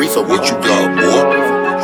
Reef, what you got, boy?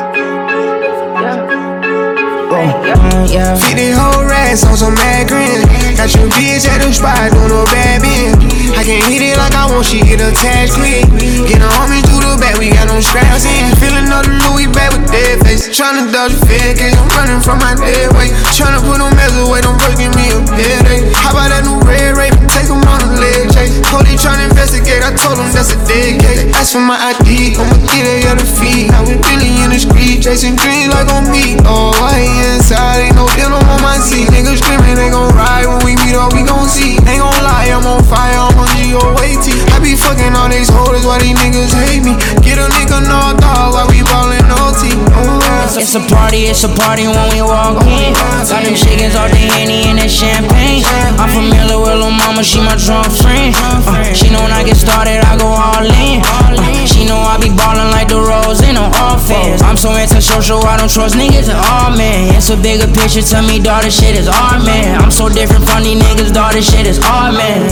Yeah. Feed the whole rats on some mad grin. Got your bitch at the spot doing no bad bin. I can't hit it like I want, she get attached quick. Get her on me through the back, we got no straps in. Feeling another Louis bag with dead face. Tryna dodge a fed case, I'm running from my dead weight. Tryna put them mess away, don't breaking me a headache. How about that new red rape? Take them on a leg chase. Police tryna investigate, I told them that's a dead case. Ask for my ID, I'ma get it at the feet. Now we really in the street, chasing dreams like on me. Oh, I ain't inside, ain't no denim on my seat. Niggas screaming, they gon' ride when we meet up, we gon' see. Ain't gon' lie, I'm on fire, I'm on G-O-A-T. I be fucking all these hoes, why these niggas hate me? Get a nigga knocked off while we ballin' OT. It's a party when we walk in. Got them chickens off the Henny and that champagne. I'm familiar with lil' mama, she my drunk friend. She know when I get started, I go all in. She know I be ballin' like the Rose in on offense. I'm so antisocial, I don't trust niggas at all, man. It's a bigger picture, tell me, dawg, this shit is art, man. I'm so different from these niggas, dawg, this shit is art, man.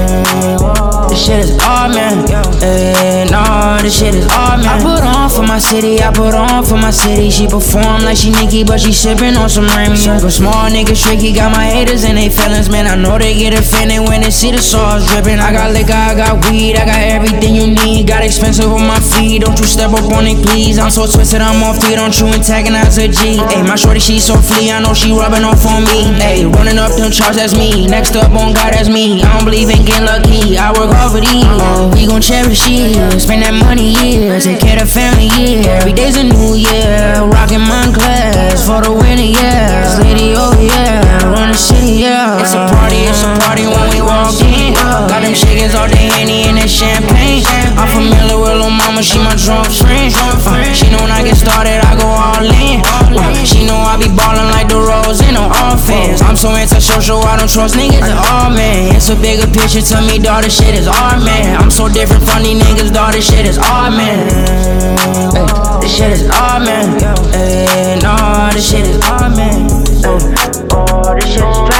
This shit is art, man. No, this shit is art, man. I put on for my city, I put on for my city. She perform like she Nicki, but she sippin' on some Remy. But small niggas tricky, got my haters and they feelings, man. I know they get offended when they see the sauce drippin'. I got liquor, I got weed, I got everything you need. Got expensive on my feet, don't you step up on it, please. I'm so twisted, I'm off feet, don't you antagonize a G. Ayy, my shorty, she so flea, I know she rubbing off on me. Ayy, running up them charts, that's me. Next up on God, that's me. I don't believe in getting lucky, I work hard for these. We gon' cherish years, spend that money, yeah. Take care of family, yeah. Every day's a new year. Rockin' Moncler for the winter, yeah. Lady, oh yeah, run the city, yeah. It's a party when we walk in. Got them chickens all the Henny and that champagne. I'm familiar with lil' mama, she my drunk friend. She know when I get started, I go all in. She know I be ballin' like the Rose in on offense. I'm so antisocial, I don't trust niggas at all, man. It's a bigger picture, tell me, dawg, this shit is art, man. I'm so different from these niggas, dawg, this shit is art, man. This shit is art, man. No, this shit is art, man. This shit is